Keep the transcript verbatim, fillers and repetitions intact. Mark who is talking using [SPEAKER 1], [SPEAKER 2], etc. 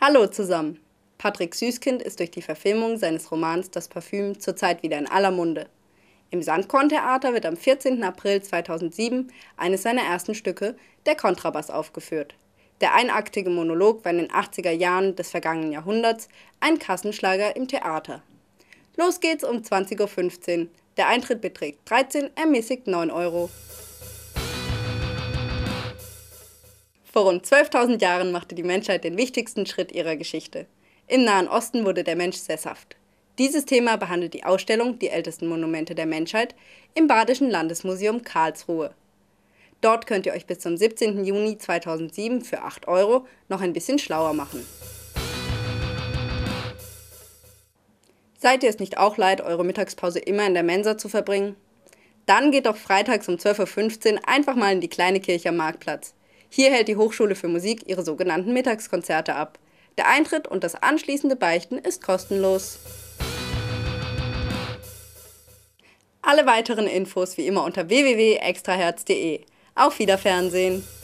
[SPEAKER 1] Hallo zusammen! Patrick Süßkind ist durch die Verfilmung seines Romans Das Parfüm zurzeit wieder in aller Munde. Im Sandkorn-Theater wird am vierzehnten April zweitausendsieben eines seiner ersten Stücke, Der Kontrabass, aufgeführt. Der einaktige Monolog war in den achtziger Jahren des vergangenen Jahrhunderts ein Kassenschlager im Theater. Los geht's um zwanzig Uhr fünfzehn. Der Eintritt beträgt dreizehn, ermäßigt neun Euro. Vor rund zwölftausend Jahren machte die Menschheit den wichtigsten Schritt ihrer Geschichte. Im Nahen Osten wurde der Mensch sesshaft. Dieses Thema behandelt die Ausstellung Die ältesten Monumente der Menschheit im Badischen Landesmuseum Karlsruhe. Dort könnt ihr euch bis zum siebzehnten Juni zweitausendsieben für acht Euro noch ein bisschen schlauer machen. Seid ihr es nicht auch leid, eure Mittagspause immer in der Mensa zu verbringen? Dann geht doch freitags um zwölf Uhr fünfzehn einfach mal in die kleine Kirche am Marktplatz. Hier hält die Hochschule für Musik ihre sogenannten Mittagskonzerte ab. Der Eintritt und das anschließende Beichten ist kostenlos. Alle weiteren Infos wie immer unter w w w punkt extraherz punkt de. Auf Wiederfernsehen!